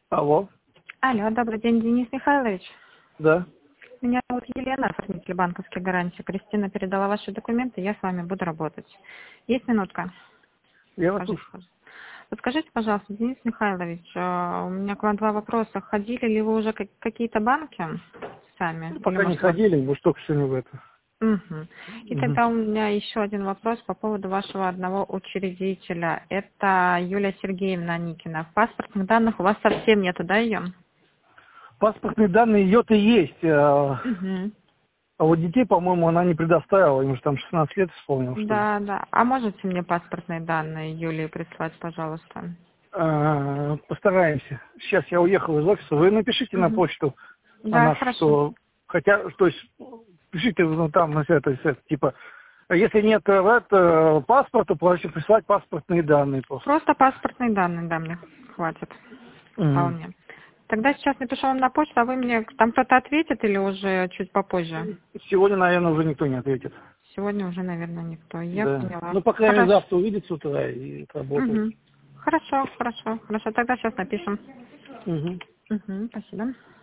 Алло. Алло, добрый день, Денис Михайлович. Да. Меня зовут Елена, оформитель банковских гарантий. Кристина передала ваши документы, я с вами буду работать. Есть минутка? Я вас Скажите, слушаю. вот скажите, пожалуйста, Денис Михайлович, у меня к вам два вопроса. Ходили ли вы уже какие-то банки сами? Ну, Или, пока не может, вот... ходили, вы только сегодня в это. Мгм. И Мгм. тогда у меня еще один вопрос по поводу вашего одного учредителя. Это Юлия Сергеевна Никина. В паспортных данных у вас совсем нету, да, ее? Паспортные данные ее-то есть, Угу. а вот детей, по-моему, она не предоставила, им же там 16 лет исполнил, что ли. Да, да. А можете мне паспортные данные Юлии прислать, пожалуйста? Постараемся. Сейчас я уехал из офиса. Вы напишите на Угу. почту на Да, нашу, хорошо. что хотя, то есть пишите, ну там, на это, типа, если нет паспорта, проще прислать паспортные данные просто. Просто паспортные данные, да, мне хватит. Мгм. Вполне. Тогда сейчас напишу вам на почту, а вы мне там кто-то ответит или уже чуть попозже? Сегодня, наверное, уже никто не ответит. Сегодня уже, наверное, никто. Я Да. поняла. Ну, по крайней мере, Хорошо. завтра увидит с утра и работает. Угу. Хорошо, хорошо, хорошо. Тогда сейчас напишем. Угу. Угу, спасибо.